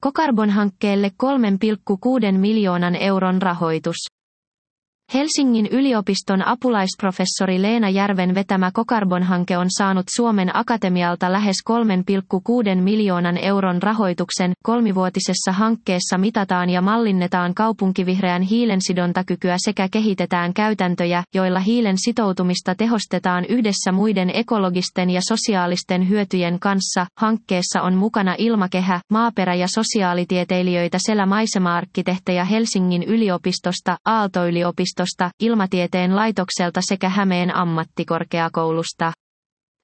Cocarbon-hankkeelle 3,6 miljoonan euron rahoitus. Helsingin yliopiston apulaisprofessori Leena Järven vetämä Cocarbon-hanke on saanut Suomen Akatemialta lähes 3,6 miljoonan euron rahoituksen. Kolmivuotisessa hankkeessa mitataan ja mallinnetaan kaupunkivihreän hiilensidontakykyä sekä kehitetään käytäntöjä, joilla hiilen sitoutumista tehostetaan yhdessä muiden ekologisten ja sosiaalisten hyötyjen kanssa. Hankkeessa on mukana ilmakehä, maaperä- ja sosiaalitieteilijöitä sekä maisema-arkkitehtejä Helsingin yliopistosta, Aalto-yliopistosta, Ilmatieteen laitokselta sekä Hämeen ammattikorkeakoulusta.